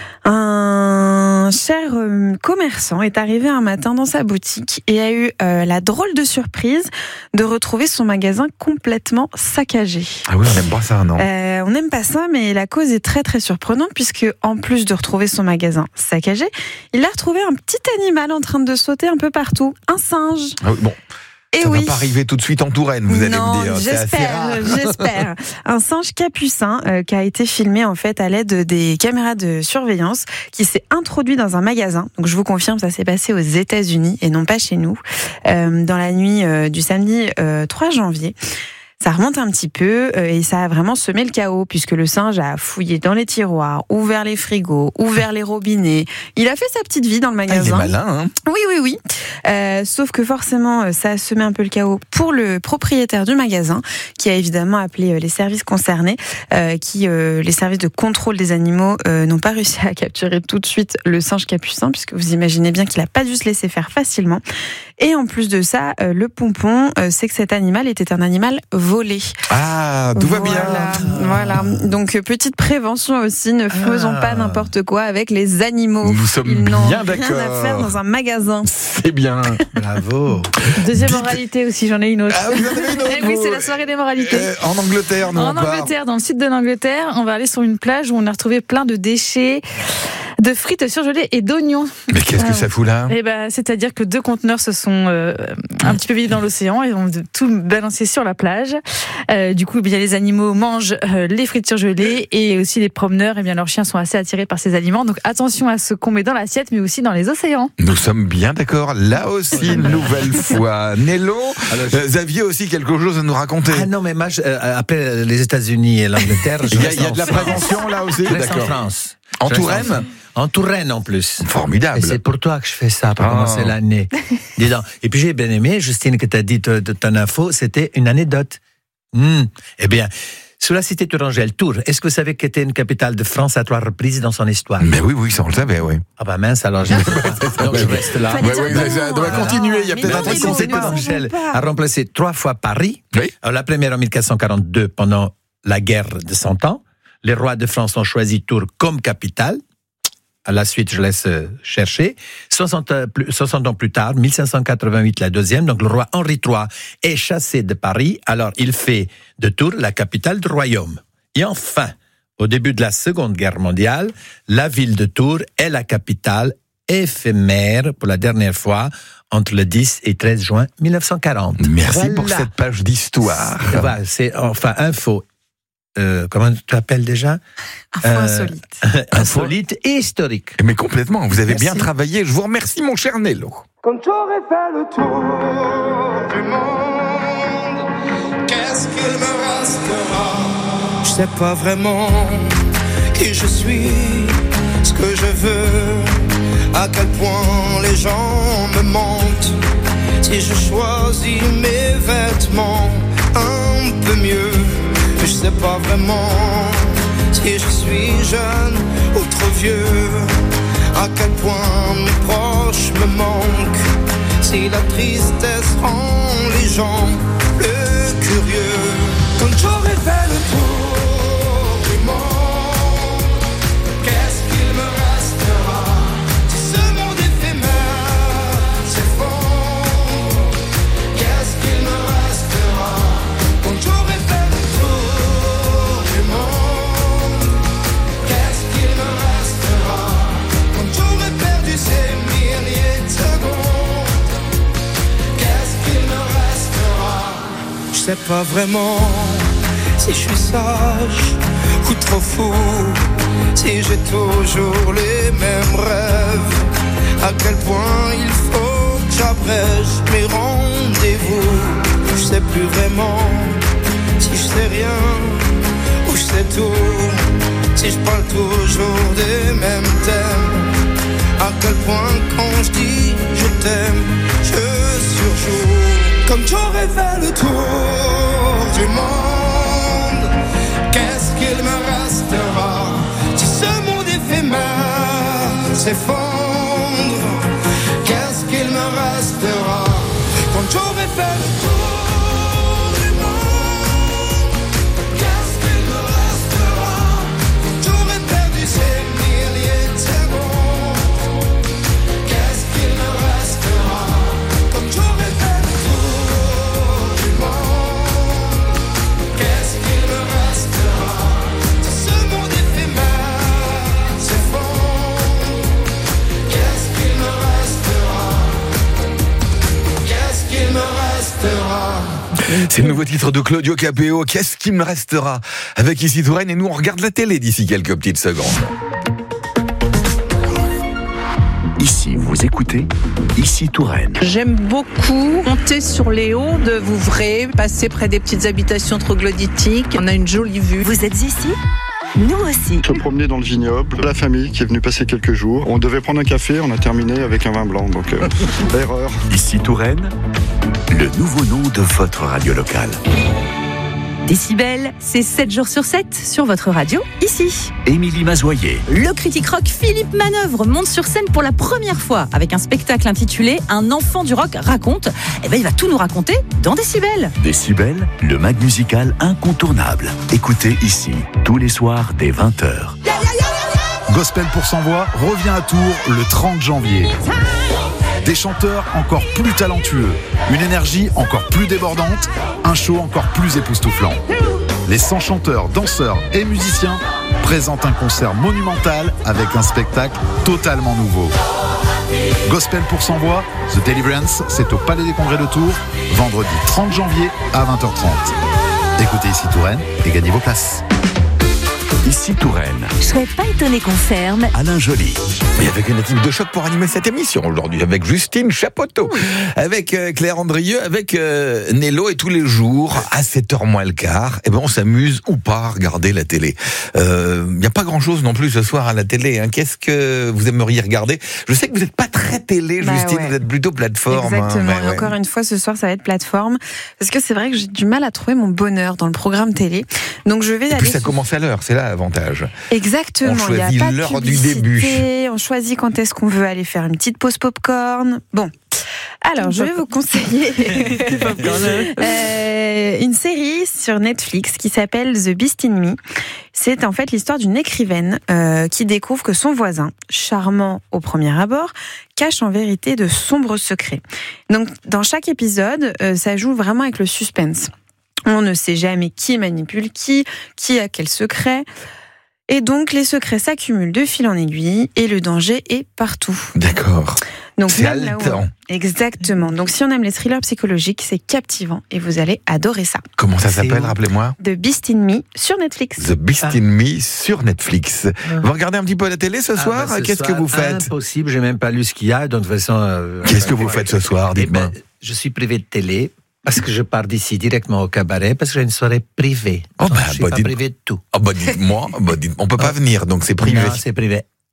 Un cher euh, commerçant est arrivé un matin dans sa boutique et a eu euh, la drôle de surprise de retrouver son magasin complètement saccagé. Ah oui, on n'aime pas ça, non euh, On n'aime pas ça, mais la cause est très très surprenante puisque en plus de retrouver son magasin saccagé, il a retrouvé un petit animal en train de sauter un peu partout, un singe. Ah oui, bon. Et ça oui. va pas arriver tout de suite en Touraine, vous allez non, me dire. J'espère, j'espère. Un singe capucin euh, qui a été filmé en fait à l'aide des caméras de surveillance, qui s'est introduit dans un magasin. Donc je vous confirme, ça s'est passé aux États-Unis et non pas chez nous, euh, dans la nuit euh, du samedi euh, trois janvier. Ça remonte un petit peu euh, et ça a vraiment semé le chaos puisque le singe a fouillé dans les tiroirs, ouvert les frigos, ouvert les robinets. Il a fait sa petite vie dans le magasin. Ah, il est malin, hein. Oui, oui, oui. Euh, sauf que forcément, ça a semé un peu le chaos pour le propriétaire du magasin qui a évidemment appelé les services concernés, euh, qui, euh, les services de contrôle des animaux, euh, n'ont pas réussi à capturer tout de suite le singe capucin puisque vous imaginez bien qu'il n'a pas dû se laisser faire facilement. Et en plus de ça, euh, le pompon, euh, c'est que cet animal était un animal volé. Ah, tout voilà, va bien. Voilà. Donc, petite prévention aussi, ne faisons ah. pas n'importe quoi avec les animaux. Nous sommes Ils bien n'ont d'accord. rien à faire dans un magasin. C'est bien. Bravo. Deuxième moralité aussi, j'en ai une autre. Ah, vous en avez une autre. Eh oui, c'est la soirée des moralités. Euh, en Angleterre, non En Angleterre, dans le sud de l'Angleterre, on va aller sur une plage où on a retrouvé plein de déchets, de frites surgelées et d'oignons. Mais qu'est-ce que ça fout là? Eh ben, c'est-à-dire que deux conteneurs se sont euh, un petit peu vidés dans l'océan et ont tout balancé sur la plage. Euh, du coup, eh bien, les animaux mangent euh, les frites surgelées et aussi les promeneurs, eh bien, leurs chiens sont assez attirés par ces aliments. Donc attention à ce qu'on met dans l'assiette, mais aussi dans les océans. Nous sommes bien d'accord. Là aussi, une nouvelle fois. Nello, Alors, je... vous aviez aussi quelque chose à nous raconter. Ah non, mais moi, je, euh, après les États-Unis et l'Angleterre, il y a, il y a de la prévention là aussi. Je reste d'accord. en France. En Touraine. En Touraine en plus. Formidable. Et c'est pour toi que je fais ça pour oh. commencer l'année. Dis donc. Et puis j'ai bien aimé, Justine, que tu as dit de ton info, c'était une anecdote. Mmh. Eh bien, sous la cité tourangelle, Tours, est-ce que vous savez qu'elle était une capitale de France à trois reprises dans son histoire? Mais oui, oui, ça on le savait, oui. Ah bah mince, alors je, donc, je reste là. Oui, oui, mais ça doit continuer, il y a peut-être un truc qu'on sait pas. Tourangelle a remplacé trois fois Paris. Oui. Alors, la première en mille quatre cent quarante-deux, pendant la guerre de Cent Ans. Les rois de France ont choisi Tours comme capitale. À la suite, je laisse chercher. soixante, soixante ans plus tard, mille cinq cent quatre-vingt-huit, la deuxième, donc le roi Henri trois est chassé de Paris, alors il fait de Tours la capitale du royaume. Et enfin, au début de la Seconde Guerre mondiale, la ville de Tours est la capitale éphémère pour la dernière fois entre le dix et treize juin mille neuf cent quarante. Merci voilà. pour cette page d'histoire. Voilà, c'est enfin info. Euh, comment tu t'appelles déjà? Info euh, insolite. Insolite et historique. Mais complètement, vous avez Merci. bien travaillé. Je vous remercie, mon cher Nello. Quand j'aurai fait le tour du monde, qu'est-ce qu'il me restera? Je sais pas vraiment qui je suis, ce que je veux, à quel point les gens me mentent. Si je choisis mes vêtements un peu mieux, mais je sais pas vraiment si je suis jeune ou trop vieux. À quel point mes proches me manquent, si la tristesse rend les gens plus curieux. Quand j'aurai fait le tour du monde, qu'est-ce qu'il me restera? Si ce monde éphémère s'effondre, qu'est-ce qu'il me restera? Quand j'aurai fait le tour du monde, qu'est-ce qu'il me restera? Quand j'aurai perdu ces milliers de secondes, qu'est-ce qu'il me restera? Je sais pas vraiment si je suis sage ou trop fou, si j'ai toujours les mêmes rêves, à quel point il faut que j'abrège mes rendez-vous. Je sais plus vraiment si je sais rien ou je sais tout, si je parle toujours des mêmes thèmes, à quel point quand je dis je t'aime, je surjoue. Comme j'aurais fait le tour du monde, qu'est-ce qu'il me restera? Si ce monde éphémère s'effondre, qu'est-ce qu'il me restera? Quand j'aurais fait le tour du monde, qu'est-ce qu'il me restera? Quand j'aurais perdu ces milliers de secondes, qu'est-ce qu'il me restera? Quand j'aurais fait le tour du monde, qu'est-ce qu'il me restera? Si ce monde éphémère s'effondre, qu'est-ce qu'il me restera? Qu'est-ce qu'il me restera? C'est le nouveau titre de Claudio Capéo, Qu'est-ce qui me restera? Avec Ici Touraine, et nous on regarde la télé d'ici quelques petites secondes. Ici, vous écoutez Ici Touraine. J'aime beaucoup monter sur les hauts de Vouvray, passer près des petites habitations troglodytiques. On a une jolie vue. Vous êtes ici ? Nous aussi. Se promener dans le vignoble, la famille qui est venue passer quelques jours. On devait prendre un café, on a terminé avec un vin blanc, donc euh, erreur. Ici Touraine, le nouveau nom de votre radio locale. Décibel, c'est sept jours sur sept sur votre radio, ici. Émilie Mazoyer. Le critique rock Philippe Manœuvre monte sur scène pour la première fois avec un spectacle intitulé Un enfant du rock raconte. Eh ben, il va tout nous raconter dans Décibel. Décibel, le mag musical incontournable. Écoutez ici, tous les soirs dès vingt heures. Gospel pour cent voix revient à Tours le trente janvier. Des chanteurs encore plus talentueux, une énergie encore plus débordante, un show encore plus époustouflant. Les cent chanteurs, danseurs et musiciens présentent un concert monumental avec un spectacle totalement nouveau. Gospel pour cent voix, The Deliverance, c'est au Palais des Congrès de Tours, vendredi trente janvier à vingt heures trente. Écoutez Ici Touraine et gagnez vos places. Ici Touraine. Je serais pas étonné qu'on ferme. Alain Joly. Et avec une équipe de choc pour animer cette émission aujourd'hui, avec Justine Chapoteau, avec euh, Claire Andrieux, avec euh, Nello, et tous les jours, à sept heures moins le quart, eh ben on s'amuse ou pas à regarder la télé. Il euh, n'y a pas grand-chose non plus ce soir à la télé. Hein. Qu'est-ce que vous aimeriez regarder? Je sais que vous n'êtes pas très télé, bah Justine, ouais. Vous êtes plutôt plateforme. Exactement, hein, et ouais. Encore une fois, ce soir, ça va être plateforme, parce que c'est vrai que j'ai du mal à trouver mon bonheur dans le programme télé. Donc je vais et aller... puis ça commence à l'heure, c'est là l'avantage. Exactement, on il n'y a pas l'heure de publicité, du début. On choisit quand est-ce qu'on veut aller faire une petite pause popcorn. Bon, alors je vais vous conseiller euh, une série sur Netflix qui s'appelle The Beast in Me. C'est en fait l'histoire d'une écrivaine euh, qui découvre que son voisin, charmant au premier abord, cache en vérité de sombres secrets. Donc dans chaque épisode, euh, ça joue vraiment avec le suspense. On ne sait jamais qui manipule qui, qui a quel secret. Et donc, les secrets s'accumulent de fil en aiguille et le danger est partout. D'accord. Donc, c'est même là où... haletant. Exactement. Donc, si on aime les thrillers psychologiques, c'est captivant et vous allez adorer ça. Comment ça s'appelle, rappelez-moi? The Beast in Me sur Netflix. The Beast ah. in Me sur Netflix. Ah. Vous regardez un petit peu la télé ce soir? ah bah, ce Qu'est-ce soir, que vous faites? Impossible, j'ai même pas lu ce qu'il y a. Donc, de toute façon, euh, Qu'est-ce que vous faites ce soir? Dites-moi. Ben, je suis privé de télé. Parce que je pars d'ici directement au cabaret, parce que j'ai une soirée privée. Oh bah, je suis bah, pas dites... privé de tout. Oh bah dites-moi, bah dites... on peut pas venir, donc c'est privé. Non, c'est privé.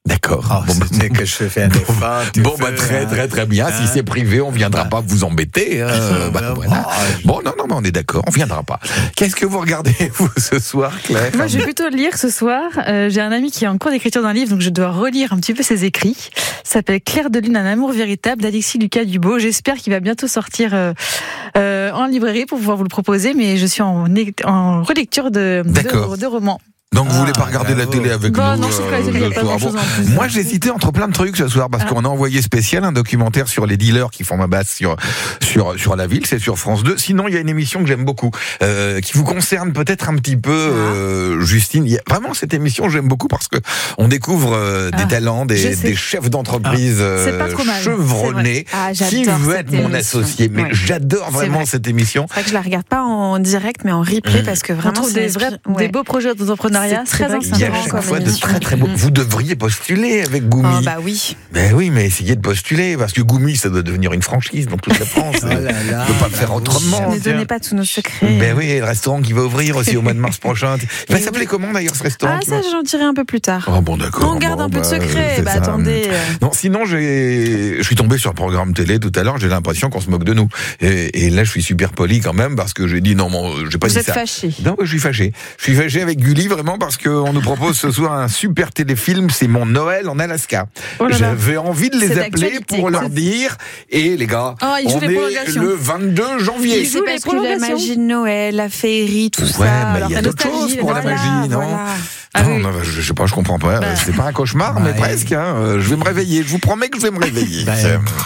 D'accord. Oh, bon, c'est bah, que je fais un effort. Bon, bah, très, très, très bien. Hein. Si c'est privé, on viendra ah. pas vous embêter. Hein. bah, voilà. Bon, non, non, mais on est d'accord, on viendra pas. Qu'est-ce que vous regardez, vous, ce soir, Claire? Moi, je vais plutôt lire ce soir. Euh, j'ai un ami qui est en cours d'écriture d'un livre, donc je dois relire un petit peu ses écrits. Ça s'appelle Clair de lune, un amour véritable, d'Alexis Lucas Dubo. J'espère qu'il va bientôt sortir euh, euh, en librairie pour pouvoir vous le proposer, mais je suis en, en relecture de, de, de romans. Donc vous ah, voulez pas regarder bravo. la télé avec bon, nous non, euh, je sais pas bon. chose en plus. Moi j'ai hésité entre plein de trucs ce soir parce ah. qu'on a envoyé spécial un documentaire sur les dealers qui font ma base sur sur sur la ville, c'est sur France deux. Sinon il y a une émission que j'aime beaucoup euh, qui vous concerne peut-être un petit peu, euh, Justine. Il y a, vraiment cette émission j'aime beaucoup parce que on découvre euh, ah. des talents, des, des chefs d'entreprise euh, chevronnés ah, qui veut être mon associé. Mais ouais. j'adore vraiment vrai. cette émission. C'est vrai que je la regarde pas en direct mais en replay mmh. parce que vraiment on trouve des vrais, ouais. des beaux projets d'entrepreneuriat. C'est très Il y a à chaque fois de très très beaux. Vous devriez postuler avec Goumi. Oh, bah oui. Ben oui, mais essayez de postuler parce que Goumi, ça doit devenir une franchise dans toute la France. oh là là, on peut pas faire autrement. Ne donnez pas tous nos secrets. Ben oui, le restaurant qui va ouvrir aussi au mois de mars prochain. Il va s'appeler comment d'ailleurs ce restaurant? Ah ça, j'en dirai un peu plus tard. Oh bon, d'accord. On garde bon, un peu bah, de secret. Bah attendez. Non, sinon j'ai, je suis tombé sur le programme télé tout à l'heure. J'ai l'impression qu'on se moque de nous. Et, et là, je suis super poli quand même parce que j'ai dit non, bon, j'ai pas Vous dit êtes ça. fâché. Non, je suis fâché. Je suis fâché avec Gulli vraiment parce qu'on nous propose ce soir un super téléfilm, c'est mon Noël en Alaska. Oh J'avais envie de les c'est appeler pour leur dire, et les gars, oh, on est le vingt-deux janvier. Ils jouent les parce que la magie de Noël, la féerie, tout ouais, ça. Ouais, mais il y a d'autres choses pour voilà, la magie, non voilà. Ah, non, oui. non, je, je sais pas, je comprends pas. Bah. C'est pas un cauchemar, bah, mais ouais. presque. Hein. Je vais me réveiller. Je vous promets que je vais me réveiller. Bah,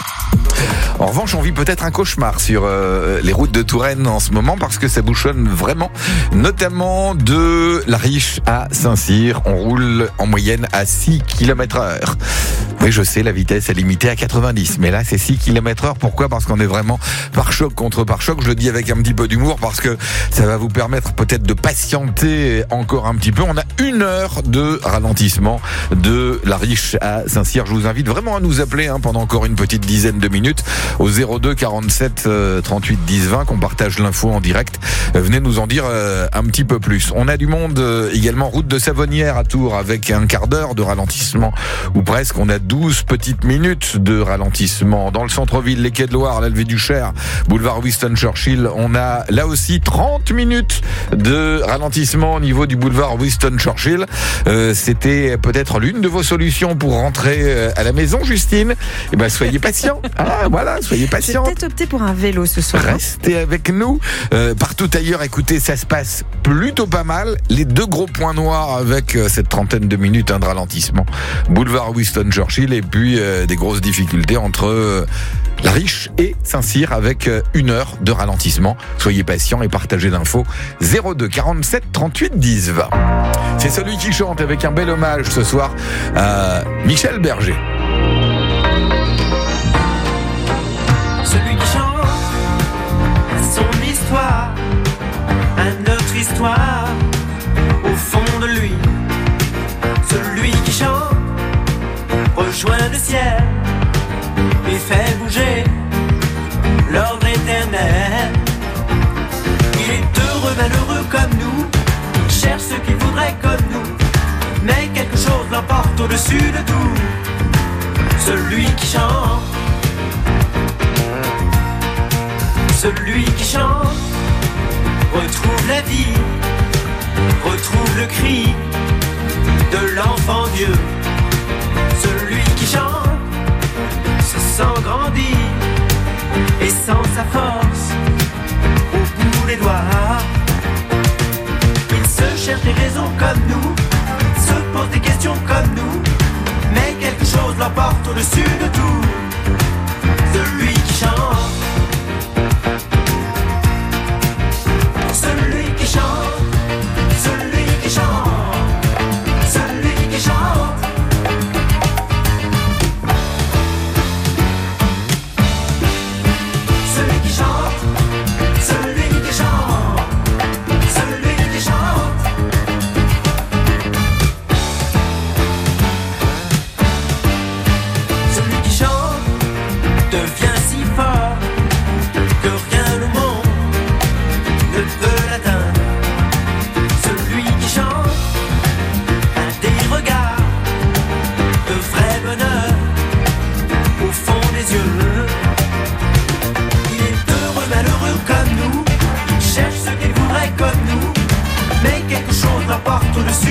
en revanche, on vit peut-être un cauchemar sur euh, les routes de Touraine en ce moment parce que ça bouchonne vraiment, notamment de la Riche à Saint-Cyr. On roule en moyenne à six kilomètres heure. Oui, je sais, la vitesse est limitée à quatre-vingt-dix, mais là, c'est six kilomètres heure. Pourquoi ? Parce qu'on est vraiment par choc contre par choc. Je le dis avec un petit peu d'humour parce que ça va vous permettre peut-être de patienter encore un petit peu. On a une heure de ralentissement de la Riche à Saint-Cyr. Je vous invite vraiment à nous appeler hein, pendant encore une petite dizaine de minutes au zéro deux quarante-sept trente-huit dix vingt qu'on partage l'info en direct. Venez nous en dire euh, un petit peu plus. On a du monde euh, également route de Savonnières à Tours avec un quart d'heure de ralentissement ou presque. On a douze petites minutes de ralentissement dans le centre-ville, les quais de Loire, l'Alvé du Cher, boulevard Winston Churchill. On a là aussi trente minutes de ralentissement au niveau du boulevard Winston Churchill. Euh, c'était peut-être l'une de vos solutions pour rentrer à la maison, Justine. Eh ben soyez patient. Ah voilà, soyez patient. J'ai peut-être opté pour un vélo ce soir. Restez avec nous. Euh, partout ailleurs, écoutez, ça se passe plutôt pas mal. Les deux gros points noirs avec euh, cette trentaine de minutes hein, de ralentissement. Boulevard Winston Churchill et puis euh, des grosses difficultés entre euh, la Riche et Saint-Cyr avec euh, une heure de ralentissement. Soyez patients et partagez l'info. zéro deux quarante-sept trente-huit dix vingt. C'est celui qui chante avec un bel hommage ce soir à Michel Berger. Celui qui chante son histoire, une autre histoire au fond de lui. Celui qui chante rejoint le ciel et fait bouger l'ordre éternel. Il est heureux, malheureux comme nous, il cherche ce qu'il voudrait comme nous, mais quelque chose l'emporte au-dessus de tout. Celui qui chante, celui qui chante, retrouve la vie, retrouve le cri de l'enfant Dieu. Celui qui chante se sent grandir et sent sa force au bout des doigts. Il se cherche des raisons comme nous, se pose des questions comme nous, mais quelque chose l'emporte au-dessus de tout. Celui qui chante, celui qui chante, celui qui chante, celui qui chante. Celui qui chante, celui qui chante, celui qui chante.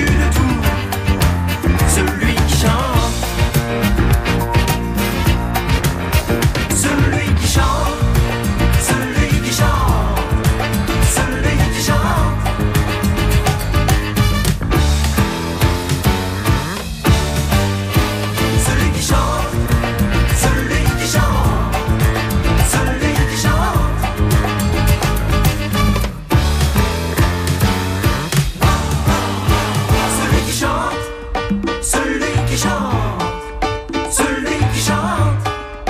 de tout, celui qui chante, celui qui chante, celui qui chante, celui qui chante. Celui qui chante, celui qui chante, celui qui chante. Celui qui chante, celui qui chante, celui qui chante.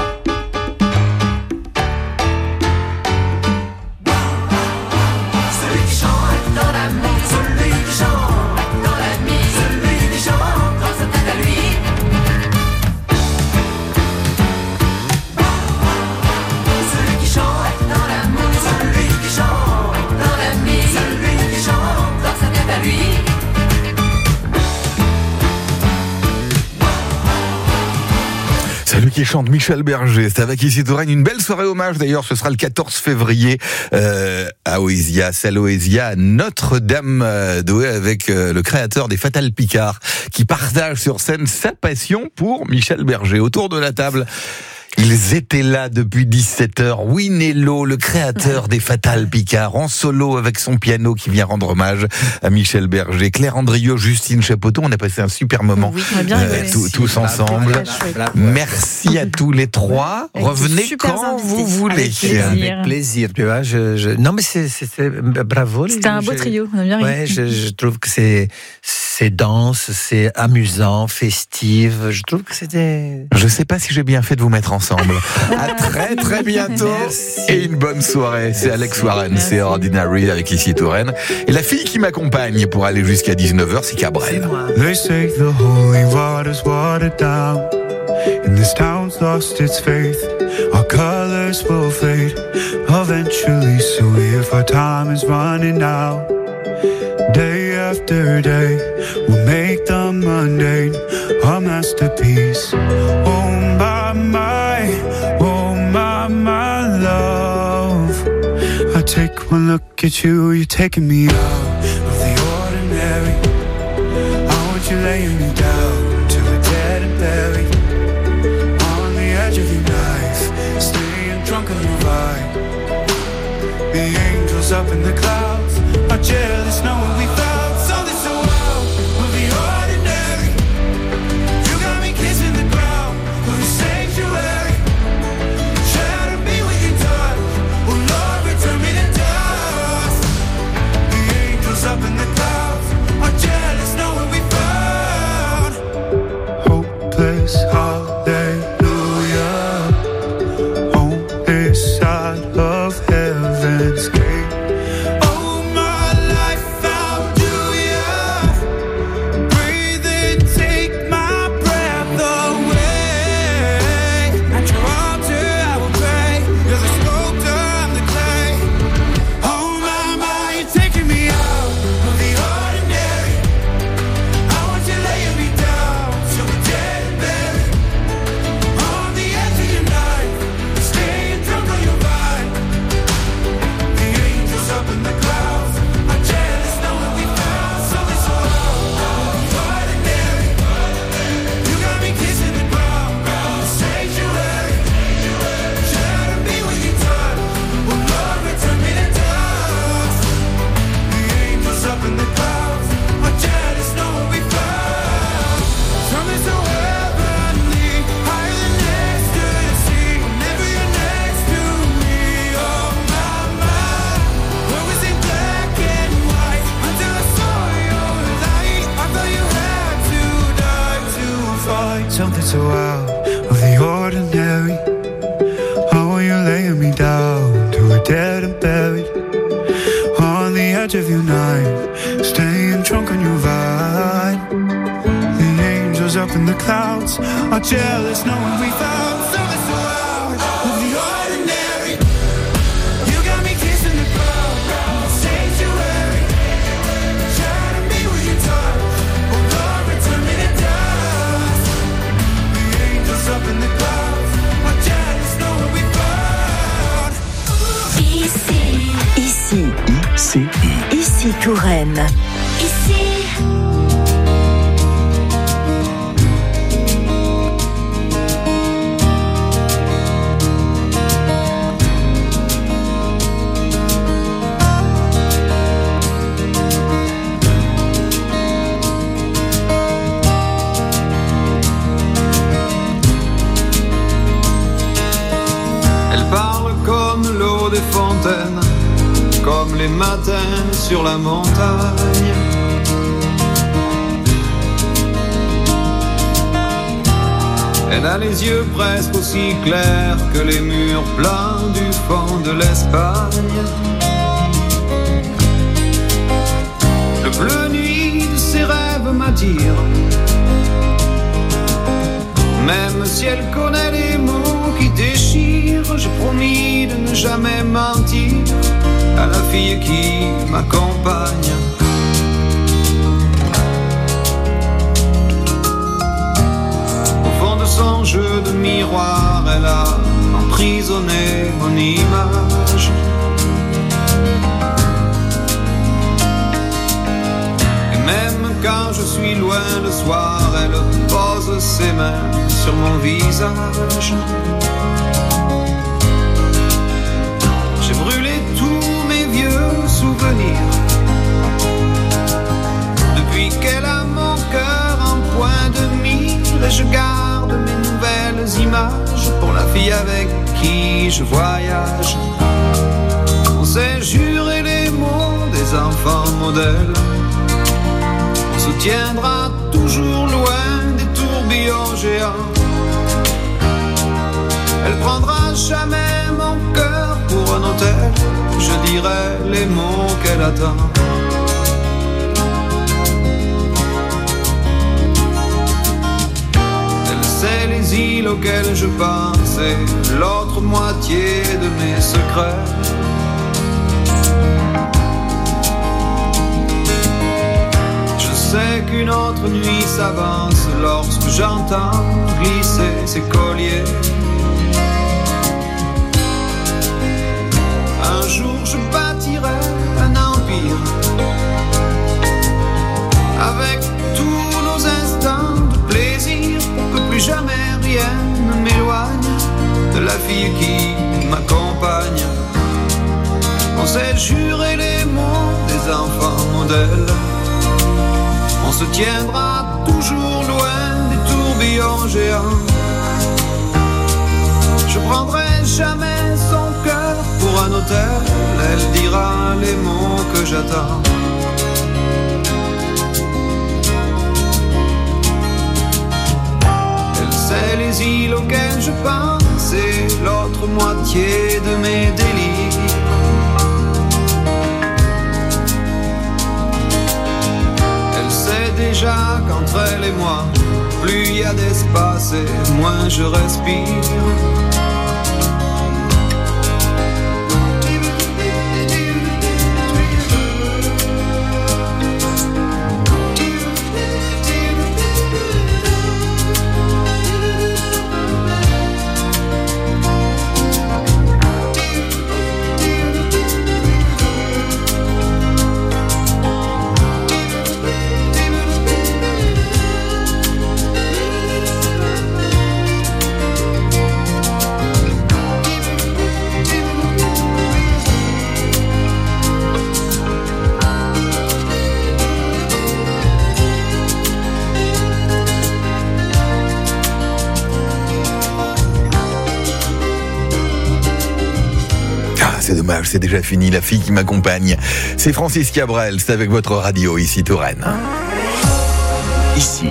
Celui qui chante dans l'amour, celui qui chante dans la nuit, celui qui chante dans sa tête à lui. Celui qui chante dans l'amour, celui qui chante dans la nuit, celui qui chante dans sa tête à lui. Celui qui chante, Michel Berger, c'est avec Ici Touraine, une belle soirée hommage d'ailleurs, ce sera le quatorze février euh, à Oesia, salle Oesia, à Notre-Dame d'Oé, avec euh, le créateur des Fatal Picard, qui partage sur scène sa passion pour Michel Berger. Autour de la table, ils étaient là depuis dix-sept heures. Winello, le créateur des Fatal Picard, en solo avec son piano qui vient rendre hommage à Michel Berger. Claire Andrieux, Justine Chapoteau, on a passé un super moment Oui, on a bien rigolé. tous, tous ensemble. Merci à tous les trois. Avec de Revenez super quand invités. vous voulez. Avec plaisir. Avec plaisir, tu vois. Je, je... Non, mais c'est, c'est, c'est... bravo. C'était un beau Je- trio, on a bien Ouais, rigolé. je, je trouve que c'est, c'est dense, c'est amusant, festif. Je trouve que c'était. Je sais pas si j'ai bien fait de vous mettre ensemble. À très très bientôt et une bonne soirée. C'est Alex Warren, c'est Ordinary avec Ici Touraine. Et la fille qui m'accompagne pour aller jusqu'à dix-neuf heures, c'est Cabrel. They say the holy water's watered down, and this town's lost its faith. Our colors will fade eventually, so if our time is running out, day after day, we'll make the mundane a masterpiece. Oh my, my, oh my, my love, I take one look at you, you're taking me out of the ordinary. I want you laying me down to a dead and buried on the edge of your knife, staying drunk on your ride. The angels up in the clouds are jealous knowing we found something so wild of the ordinary. You got me kissing the ground of the sanctuary. Shadow me with your touch, oh Lord, return me to dust. The angels up in the clouds are jealous knowing we found hopeless hallelujah on this side of heaven's gate. Oh, my life found you, yeah. Breathe and take my breath away. At your altar I will pray. You're the sculptor, I'm the clay. Oh my, my, you're taking me out of the ordinary. I want you laying me down so we're dead and buried on the edge of your knife, staying drunk on your ride. The angels up in the clouds are jealous knowing we found something so ordinary. You got me kissing the ground, the sanctuary. Shadow me with your touch, oh Lord, return me to dust. The angels up in the clouds are jealous knowing we found something so heavenly, higher than ecstasy. Whenever you're next to me, oh my, my. What was in black and white until I saw your light? I thought you had to die to fight something so out of the ordinary. How are you laying me down to a dead and buried on the edge of your knife, staying drunk on your ride. The angels up in the clouds are jealous knowing we found something so out of the ordinary. You got me kissing the ground, sanctuary. Shadow me with your touch, oh Lord, return me to dust. The angels up in the clouds are jealous knowing we found. Ici. Ici. I C I. Ici Touraine. Ici. fontaine, comme les matins sur la montagne. Elle a les yeux presque aussi clairs que les murs pleins du fond de l'Espagne. Le bleu nuit de ses rêves m'attire, même si elle connaît les mots qui déchirent. J'ai promis de ne jamais mentir à la fille qui m'accompagne. De son jeu de miroir, elle a emprisonné mon image. Et même quand je suis loin le soir, elle pose ses mains sur mon visage. J'ai brûlé tous mes vieux souvenirs depuis qu'elle a mon cœur en point de mire. Et je garde mes nouvelles images pour la fille avec qui je voyage. On s'est juré les mots des enfants modèles. On se tiendra toujours loin des tourbillons géants. Elle prendra jamais mon cœur pour un hôtel. Je dirai les mots qu'elle attend. C'est les îles auxquelles je pense et l'autre moitié de mes secrets. Je sais qu'une autre nuit s'avance lorsque j'entends glisser ses colliers. Un jour je bâtirai un empire avec tous nos instants de plaisir, pour que plus jamais rien ne m'éloigne de la fille qui m'accompagne. On s'est juré les mots des enfants modèles. On se tiendra toujours loin des tourbillons géants. Je prendrai jamais son cœur pour un hôtel. Elle dira les mots que j'attends. C'est les îles auxquelles je pense et l'autre moitié de mes délires. Elle sait déjà qu'entre elle et moi, plus il y a d'espace et moins je respire. C'est dommage, c'est déjà fini, la fille qui m'accompagne. C'est Francis Cabrel, c'est avec votre radio, ici Touraine. Ici,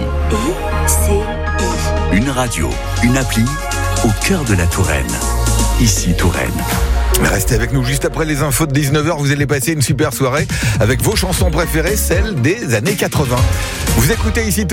une radio, une appli, au cœur de la Touraine. Ici Touraine. Restez avec nous juste après les infos de dix-neuf heures, vous allez passer une super soirée avec vos chansons préférées, celles des années quatre-vingts. Vous écoutez ici